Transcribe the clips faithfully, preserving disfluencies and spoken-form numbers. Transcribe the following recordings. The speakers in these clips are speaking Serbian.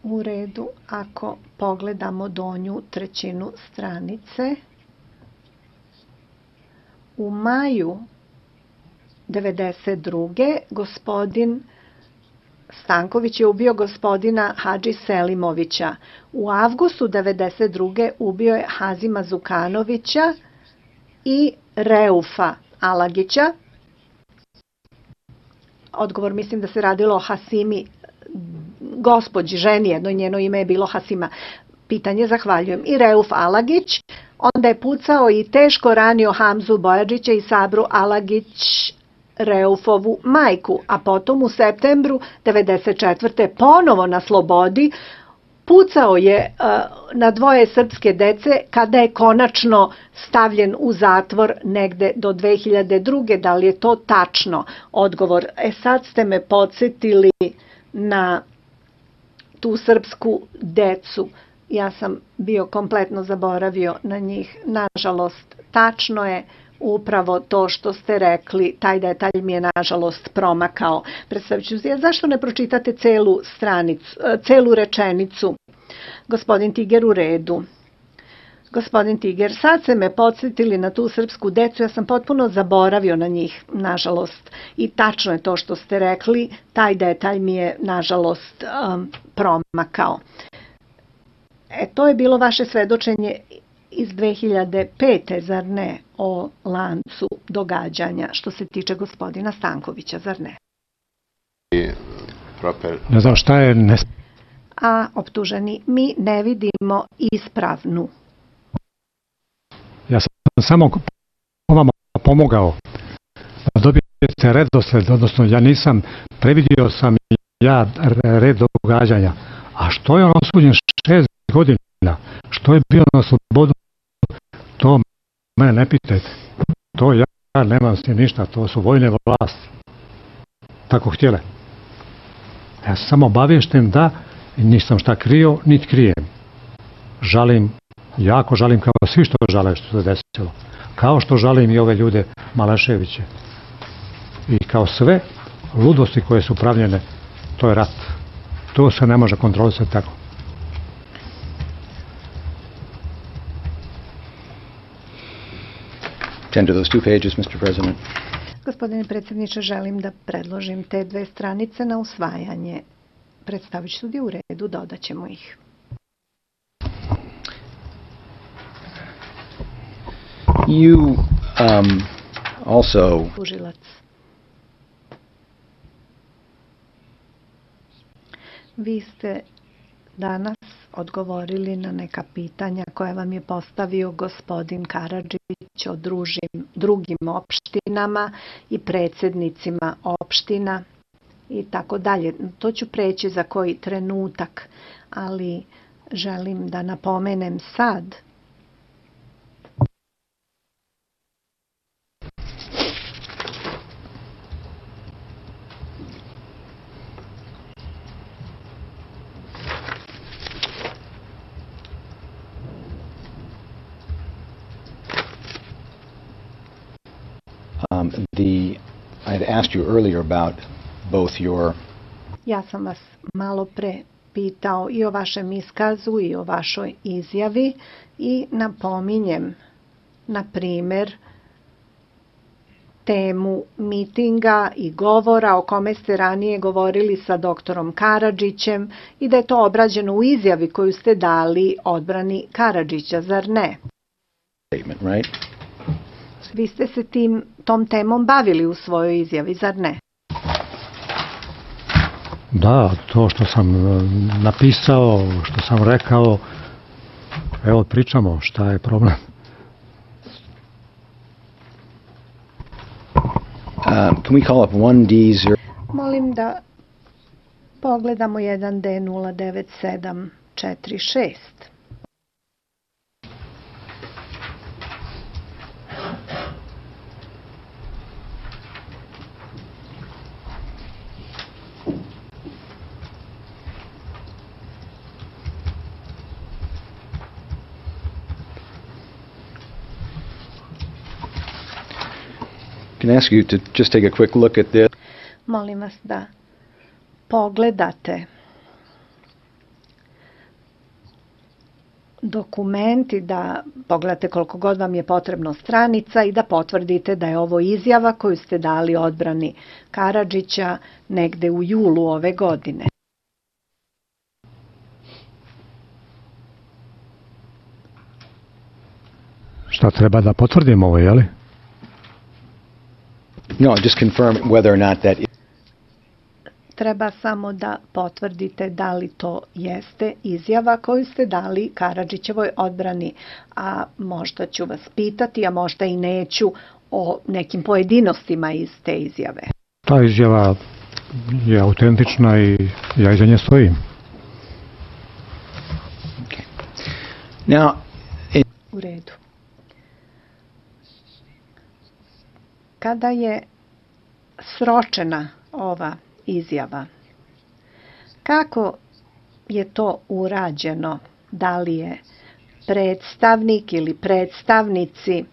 U redu, ako pogledamo donju trećinu stranice, u maju devedeset druge gospodin Stanković je ubio gospodina Hadži Selimovića. U avgustu devedeset druge ubio je Hazima Zukanovića i Reufa Alagića. Odgovor, mislim da se radilo o Hasimi, gospođi, ženi, jedno njeno ime je bilo Hasima. Pitanje, zahvaljujem. I Reuf Alagić, onda je pucao i teško ranio Hamzu Bojađića i Sabru Alagić, Reufovu majku, a potom u septembru devedeset četvrte ponovo na slobodi pucao je uh, na dvoje srpske dece kada je konačno stavljen u zatvor negde do dve hiljade druge. Da li je to tačno? Odgovor, e sad ste me podsjetili na tu srpsku decu. Ja sam bio kompletno zaboravio na njih. Nažalost, tačno je upravo to što ste rekli, taj detalj mi je nažalost promakao. Predstavit ću se, zašto ne pročitate celu stranicu, celu rečenicu? Gospodin Tiger, u redu. Gospodin Tiger, sad se me podsjetili na tu srpsku decu, ja sam potpuno zaboravio na njih, nažalost. I tačno je to što ste rekli, taj detalj mi je nažalost um, promakao. E, to je bilo vaše svedočenje iz dve hiljade pete, zar ne, o lancu događanja što se tiče gospodina Stankovića, zar ne? Ne znam šta je... Ne... A optuženi, mi ne vidimo ispravnu. Ja sam samo vama pomogao da dobijete redosled, odnosno ja nisam, previdio sam ja red događanja. A što je on osuđen šest godina? Što je bio na slobodu? To mene ne pitajte. To ja nemam s tim ništa, to su vojne vlasti. Tako htjele. Ja sam samo obavješten da nisam šta krio, niti krijem. Žalim, jako žalim kao svi što žale što se desilo. Kao što žalim i ove ljude Maleševiće. I kao sve ludosti koje su pravljene, to je rat. To se ne može kontrolisati tako. Tender those two pages, mister President. Gospodine predsjedniče, želim da predložim te dve stranice na usvajanje. Predstavit sudi u redu, dodat ćemo ih. You um, also... Tužilac. Vi ste danas odgovorili na neka pitanja koje vam je postavio gospodin Karadžić o družim, drugim opštinama i predsjednicima opština i tako dalje. To ću preći za koji trenutak, ali želim da napomenem sad Um, the, I had asked you earlier about both your... Ja sam vas malo pre pitao i o vašem iskazu i o vašoj izjavi i napominjem, na primer, temu mitinga i govora o kome ste ranije govorili sa doktorom Karadžićem i da je to obrađeno u izjavi koju ste dali odbrani Karadžića, zar ne? Statement, right? Vi ste se tim, tom temom bavili u svojoj izjavi, zar ne? Da, to što sam napisao, što sam rekao, evo pričamo šta je problem. Um, can we call up one D zero... Molim da pogledamo jedan D nula devet sedam četiri šest. Can I ask you to just take a quick look at this? Molim vas da pogledate dokument i da pogledate koliko god vam je potrebno stranica i da potvrdite da je ovo izjava koju ste dali odbrani Karadžića negde u julu ove godine. Šta treba da potvrdimo ovo, je li? No, just confirm whether or not that is. Treba samo da potvrdite da li to jeste izjava koju ste dali Karadžićevoj odbrani, a možda ću vas pitati, a možda i neću, o nekim pojedinostima iz te izjave. Ta izjava je autentična i ja iza nje stojim. Okay. Now, it... U redu. Kada je sročena ova izjava, kako je to urađeno? Da li je predstavnik ili predstavnici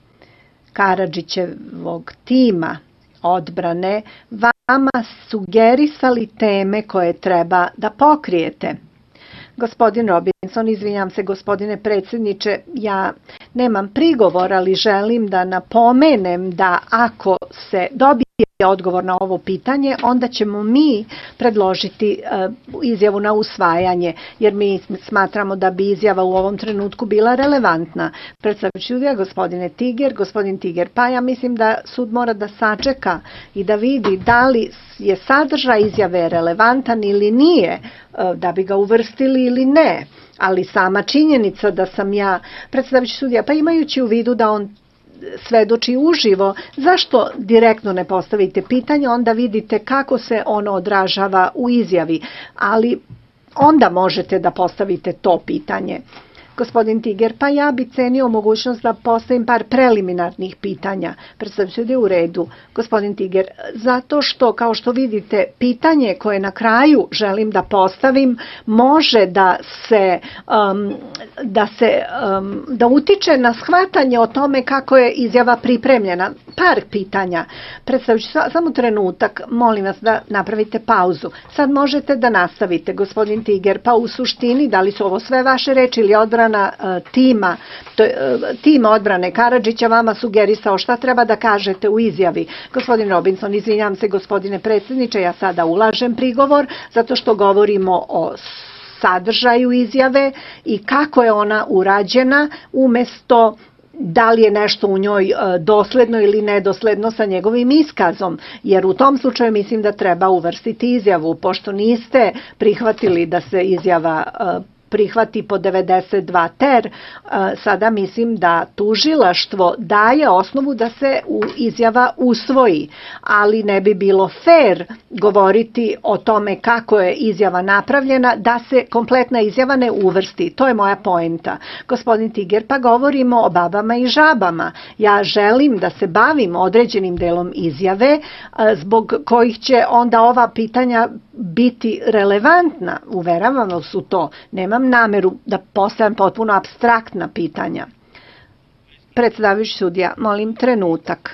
Karadžićevog tima odbrane vama sugerisali teme koje treba da pokrijete? Gospodin Robinson, izvinjam se gospodine predsjedniče, ja nemam prigovor, ali želim da napomenem da ako se dobije odgovor na ovo pitanje, onda ćemo mi predložiti uh, izjavu na usvajanje, jer mi smatramo da bi izjava u ovom trenutku bila relevantna. Predstavljajući sudija, gospodine Tiger, gospodin Tiger, pa ja mislim da sud mora da sačeka i da vidi da li je sadržaj izjave relevantan ili nije, uh, da bi ga uvrstili ili ne. Ali sama činjenica da sam ja, predstavljajući sudija, pa imajući u vidu da on svedoči uživo, zašto direktno ne postavite pitanje, onda vidite kako se ono odražava u izjavi, ali onda možete da postavite to pitanje. Gospodin Tiger, pa ja bi cenio mogućnost da postavim par preliminarnih pitanja. Predstavljam se da je u redu. Gospodin Tiger, zato što, kao što vidite, pitanje koje na kraju želim da postavim može da se, um, da, se um, da utiče na shvatanje o tome kako je izjava pripremljena. Par pitanja. Predstavljajući samo trenutak, molim vas da napravite pauzu. Sad možete da nastavite, gospodin Tiger, pa u suštini, da li su ovo sve vaše reči ili odbrana tima, to, tim odbrane Karadžića vama sugerisao šta treba da kažete u izjavi. Gospodin Robinson, izvinjam se gospodine predsjedniče, ja sada ulažem prigovor zato što govorimo o sadržaju izjave i kako je ona urađena umesto da li je nešto u njoj dosledno ili nedosledno sa njegovim iskazom, jer u tom slučaju mislim da treba uvrstiti izjavu, pošto niste prihvatili da se izjava prihvati po devedeset dva ter, sada mislim da tužilaštvo daje osnovu da se izjava usvoji, ali ne bi bilo fair govoriti o tome kako je izjava napravljena, da se kompletna izjava ne uvrsti. To je moja poenta. Gospodin Tiger, pa govorimo o babama i žabama. Ja želim da se bavim određenim delom izjave zbog kojih će onda ova pitanja biti relevantna. Uveravam vas u to. Nemam nameru da postavljam potpuno apstraktna pitanja. Predsedavajući sudija, molim trenutak.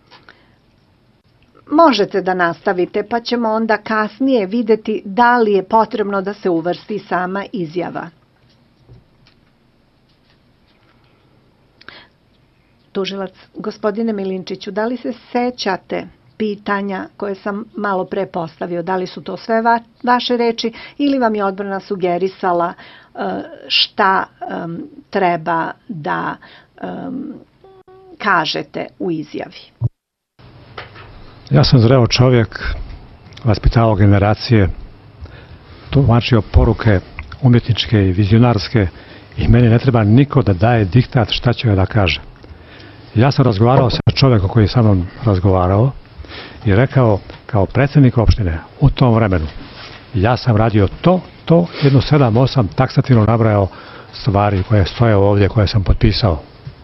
Možete da nastavite, pa ćemo onda kasnije videti da li je potrebno da se uvrsti sama izjava. Tužilac, gospodine Milinčiću, da li se sećate pitanja koje sam malo pre postavio, da li su to sve va, vaše reči ili vam je odbrana sugerisala uh, šta um, treba da um, kažete u izjavi? Ja sam zreo čovjek, vaspitavao generacije, tumačio poruke umjetničke i vizionarske i meni ne treba niko da daje diktat šta će da kaže. Ja sam razgovarao sa čovjekom koji je sa mnom razgovarao i rekao kao predsjednik opštine u tom vremenu ja sam radio to, to, jedno sedam, osam taksativno nabrajao stvari koje stoje ovdje, koje sam potpisao.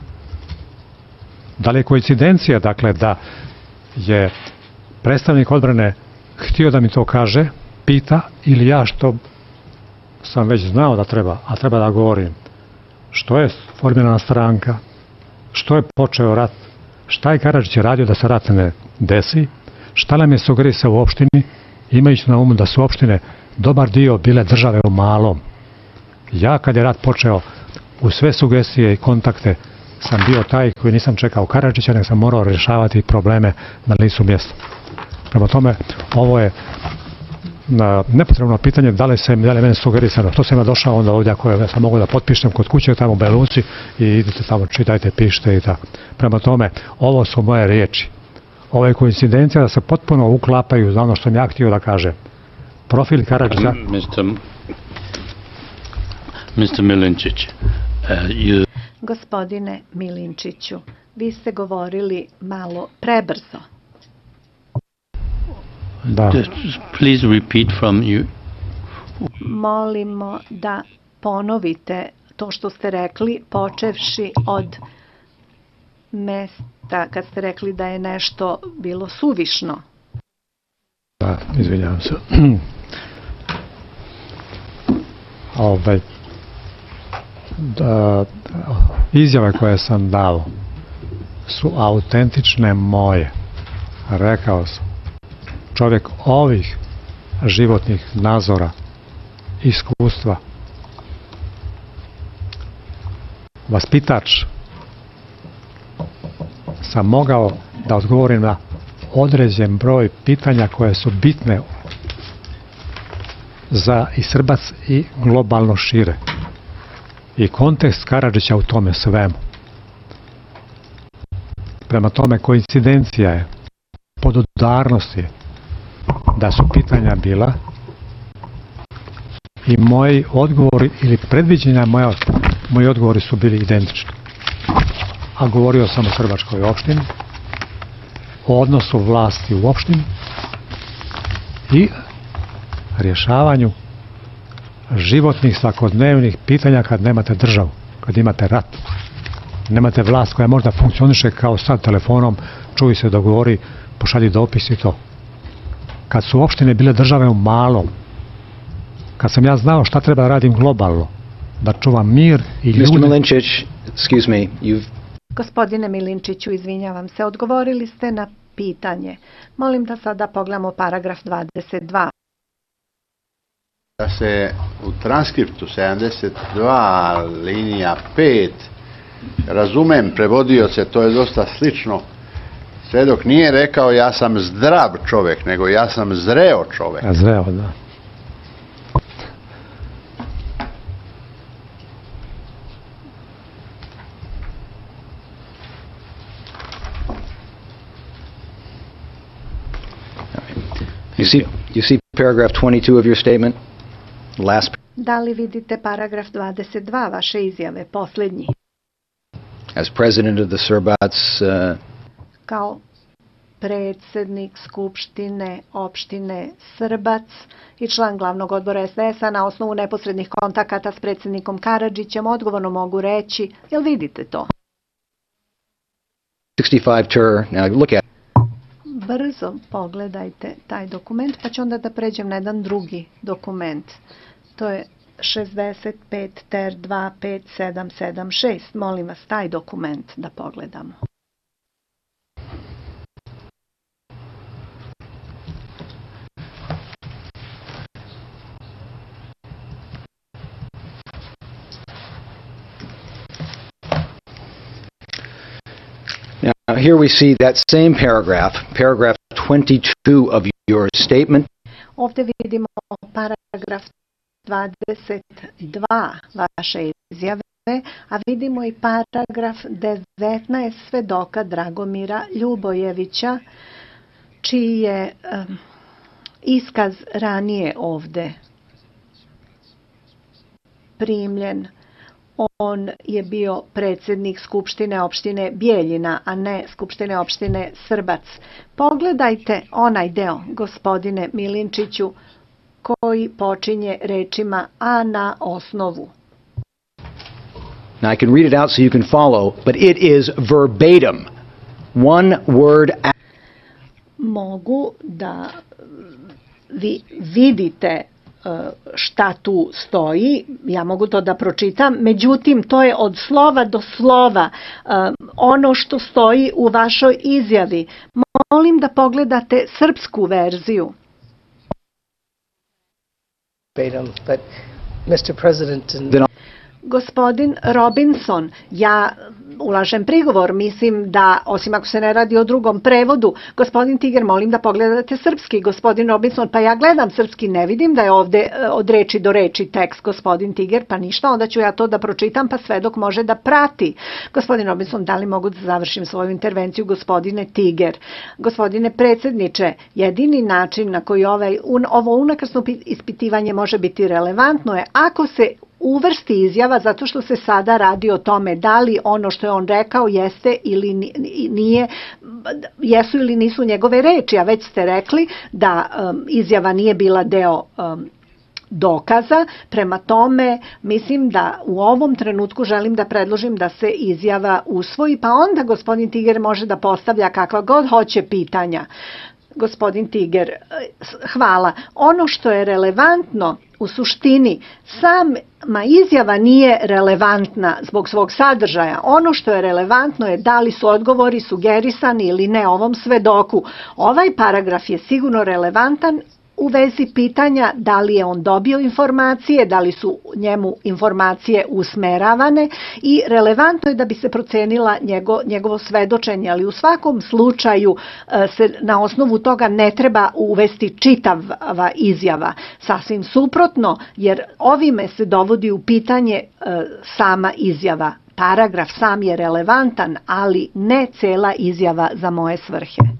Da li je koincidencija, dakle, da je predstavnik odbrane htio da mi to kaže, pita, ili ja što sam već znao da treba, a treba da govorim što je formirana stranka, što je počeo rat, šta je Karadžić radio da se rat ne desi, šta nam je sugerisao u opštini, imajući na umu da su opštine dobar dio bile države u malom. Ja kad je rat počeo, u sve sugestije i kontakte sam bio taj koji nisam čekao Karadžića, nego sam morao rješavati probleme na licu mjesta. Prema tome, ovo je na nepotrebno pitanje da li se da li meni sugerisano. To sam ja došao onda ovdje ako ja sam mogu da potpišem kod kuće tamo u Beluci i idete tamo, čitajte, pišite i tako. Prema tome, ovo su moje riječi. Ovo je koincidencija da se potpuno uklapaju za ono što mi ja htio da kažem. Profil Karadžića... mister Milinčić, uh, you... Gospodine Milinčiću, vi ste govorili malo prebrzo. Da. Please repeat from you. Molimo da ponovite to što ste rekli, počevši od mesta kad ste rekli da je nešto bilo suvišno. Da, izvinjavam se. Ovaj, da, izjave koje sam dao su autentične moje. Rekao sam, čovjek ovih životnih nazora, iskustva, vaspitač, sam mogao da odgovorim na određen broj pitanja koje su bitne za i Srbac i globalno šire. I kontekst Karadžića u tome svemu. Prema tome, koincidencija je, podudarnost je, da su pitanja bila i moji odgovori ili predviđenja moja, moji odgovori su bili identični. A govorio sam o Srbačkoj opštini, o odnosu vlasti u opštini i rješavanju životnih svakodnevnih pitanja kad nemate državu, kad imate rat. Nemate vlast koja možda funkcioniše kao sad telefonom, čuj se, dogovori, pošalji dopis i to. Kad su opštine bile države u malom, kad sam ja znao šta treba da radim globalno, da čuvam mir i ljudi... mister Milinčić, excuse me, you've... Gospodine Milinčiću, izvinjavam se, odgovorili ste na pitanje. Molim da sada pogledamo paragraf dvadeset dva. Da se u transkriptu sedamdeset dva linija pet, razumem, prevodio se, to je dosta slično, sve dok nije rekao ja sam zdrav čovjek, nego ja sam zreo čovjek. Ja zreo, da. You see, you see paragraph twenty-two of your statement? Last. Da li vidite paragraf dvadeset dva vaše izjave, posljednji? As president of the Srbats, uh, Kao predsjednik Skupštine opštine Srbac i član glavnog odbora S D S-a na osnovu neposrednih kontakata s predsjednikom Karadžićem, odgovorno mogu reći, jel vidite to? sixty-five tur, now look at Brzo pogledajte taj dokument, pa ću onda da pređem na jedan drugi dokument. To je šezdeset pet ter dva pet sedam sedam šest. Molim vas, taj dokument da pogledamo. Now, here we see that same paragraph, paragraph twenty-two of your statement. Ovdje vidimo paragraf dvadeset dva vaše izjave, a vidimo i paragraf devetnaest svedoka Dragomira Ljubojevića, čiji je um, iskaz ranije ovdje primljen. On je bio predsjednik Skupštine opštine Bijeljina, a ne Skupštine opštine Srbac. Pogledajte onaj deo, gospodine Milinčiću, koji počinje rečima a na osnovu. Now I can read it out so you can follow, but it is verbatim. One word. Mogu da vi vidite šta tu stoji, ja mogu to da pročitam, međutim to je od slova do slova ono što stoji u vašoj izjavi. Molim da pogledate srpsku verziju. But mister President, Gospodin Robinson, ja ulažem prigovor, mislim da, osim ako se ne radi o drugom prevodu, gospodin Tiger, molim da pogledate srpski, gospodin Robinson, pa ja gledam srpski, ne vidim da je ovde od reči do reči tekst gospodin Tiger, pa ništa, onda ću ja to da pročitam, pa sve dok može da prati. Gospodin Robinson, da li mogu da završim svoju intervenciju, gospodine Tiger? Gospodine predsjedniče, jedini način na koji ovaj, un, ovo unakrsno ispitivanje može biti relevantno je ako se uvrsti izjava, zato što se sada radi o tome da li ono što je on rekao jeste ili nije, jesu ili nisu njegove reči, a već ste rekli da um, izjava nije bila deo um, dokaza, prema tome mislim da u ovom trenutku želim da predložim da se izjava usvoji, pa onda gospodin Tiger može da postavlja kakva god hoće pitanja. Gospodin Tiger, hvala. Ono što je relevantno u suštini, sama izjava nije relevantna zbog svog sadržaja. Ono što je relevantno je da li su odgovori sugerisani ili ne ovom svedoku. Ovaj paragraf je sigurno relevantan u vezi pitanja da li je on dobio informacije, da li su njemu informacije usmeravane i relevantno je da bi se procenila njego, njegovo svedočenje, ali u svakom slučaju se na osnovu toga ne treba uvesti čitava izjava. Sasvim suprotno, jer ovime se dovodi u pitanje sama izjava. Paragraf sam je relevantan, ali ne cela izjava za moje svrhe.